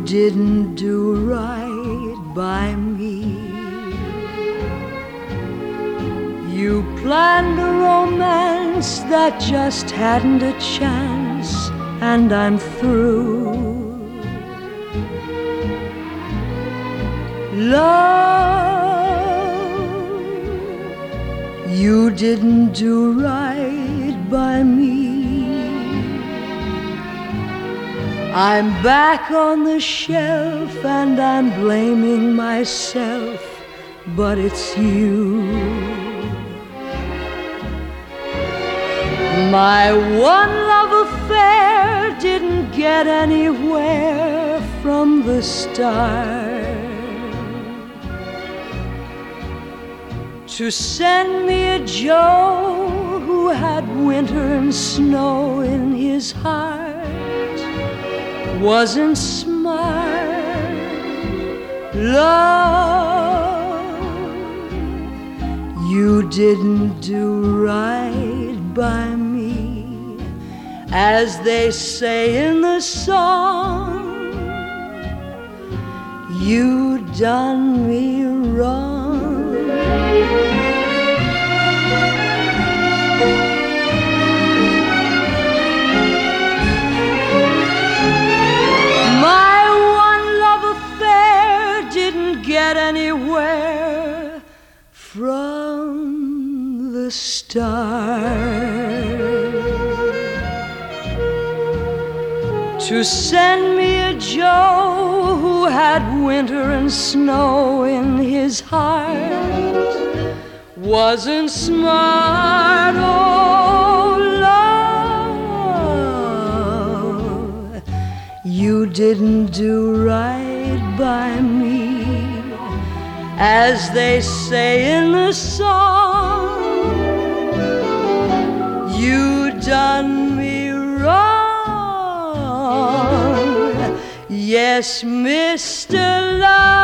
didn't do right by me. You planned a romance that just hadn't a chance, and I'm through. Love, you didn't do right by me. I'm back on the shelf and I'm blaming myself, but it's you. My one love affair didn't get anywhere from the start. To send me a Joe who had winter and snow in his heart wasn't smart. Love, you didn't do right by me, as they say in the song. You done me wrong. My one love affair didn't get anywhere from the start. To send me a Joe who had winter and snow in his heart wasn't smart. Oh, love, you didn't do right by me, as they say in the song. You done me wrong. Yes, Mr. Love.